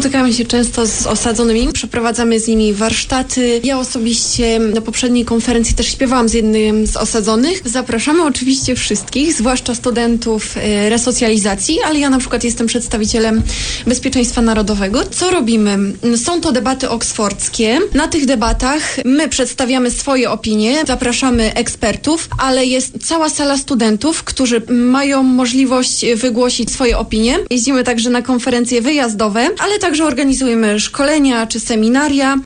Spotykamy się często z osadzonymi, przeprowadzamy z nimi warsztaty. Ja osobiście na poprzedniej konferencji też śpiewałam z jednym z osadzonych. Zapraszamy oczywiście wszystkich, zwłaszcza studentów resocjalizacji, ale ja na przykład jestem przedstawicielem Bezpieczeństwa Narodowego. Co robimy? Są to debaty oksfordzkie. Na tych debatach my przedstawiamy swoje opinie, zapraszamy ekspertów, ale jest cała sala studentów, którzy mają możliwość wygłosić swoje opinie. Jeździmy także na konferencje wyjazdowe, ale także organizujemy szkolenia czy seminaria.